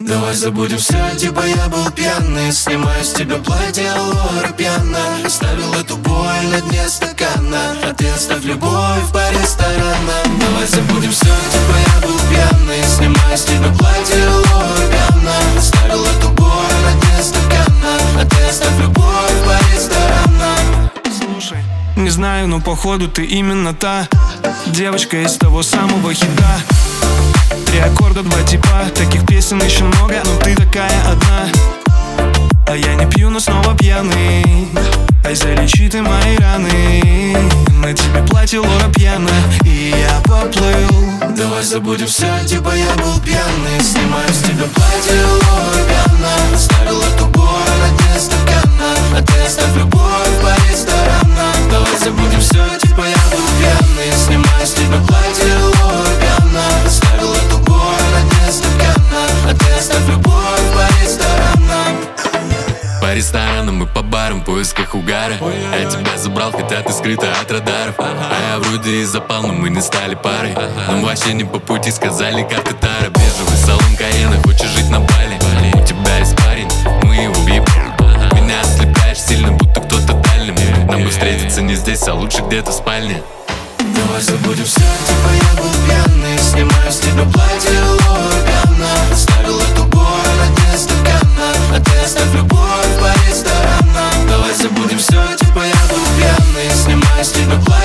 Давай забудем все, типа я был пьяный. Снимаю с тебя платье, лора пьяна. Оставил эту боль на дне стакана, а ты оставь любовь по ресторанам. Давай забудем все, типа я был пьяный. Снимаю с тебя платье, лора пьяна. Оставил эту боль на дне стакана, а ты оставь любовь по ресторанам. Слушай, не знаю, но походу ты именно та девочка из того самого хита. 3 аккорда, 2 типа, таких песен еще много, но ты такая одна. А я не пью, но снова пьяный. Ай, залечи ты мои раны. На тебе платье, лора пьяна, и я поплыл. Давай забудем все, типа я был пьяный. Снимаю с тебя платье, лора пьяна. Оставил эту боль на дне стакана, а ты оставь любовь по ресторанам. Давай забудем все, типа я был пьяный. Снимаю с тебя платье, лора пьяна. Оставил эту боль на дне стакана, а ты оставь любовь по ресторанам. По ресторанам и по барам в поисках угара. Я тебя забрал, хотя ты скрыта от радаров. А я вроде и запал, но мы не стали парой. Нам вообще не по пути, сказали, как ты тара. Бежевый салон Каена, хочешь жить на Бали. У тебя есть парень, мы его въебем. Меня ослепляешь сильно, будто кто-то дальним. Нам бы встретиться не здесь, а лучше где-то в спальне. Давай забудем все, типа я был пьяный. Снимаю с тебя платье, лора пьяна. Оставил эту боль на дне стакана, а ты оставь любовь по ресторанам. Давай забудем все, типа я был пьяный. Снимаю с тебя платье.